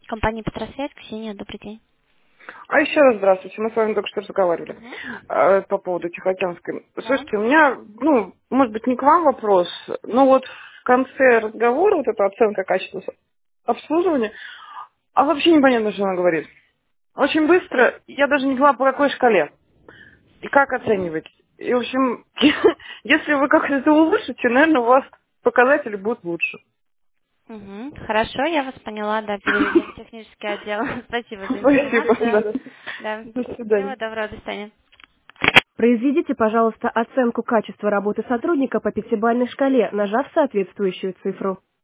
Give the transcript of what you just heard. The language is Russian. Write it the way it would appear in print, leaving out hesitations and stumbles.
Компания Петросвязь, Ксения, добрый день. А еще раз здравствуйте. Мы с вами только что разговаривали Мгм. по поводу Тихоокеанской. Да. Слушайте, у меня, может быть, не к вам вопрос, но вот в конце разговора вот эта оценка качества обслуживания, а вообще непонятно, что она говорит. Очень быстро, я даже не знала, по какой шкале и как оценивать. И, в общем, если вы как-то это улучшите, наверное, у вас показатели будут лучше. Мгм. Хорошо, я вас поняла, да, переведем в технический отдел. Спасибо за Спасибо, информацию. да. Да. До свидания. Всего доброго, до свидания. Произведите, пожалуйста, оценку качества работы сотрудника по пятибалльной шкале, нажав соответствующую цифру.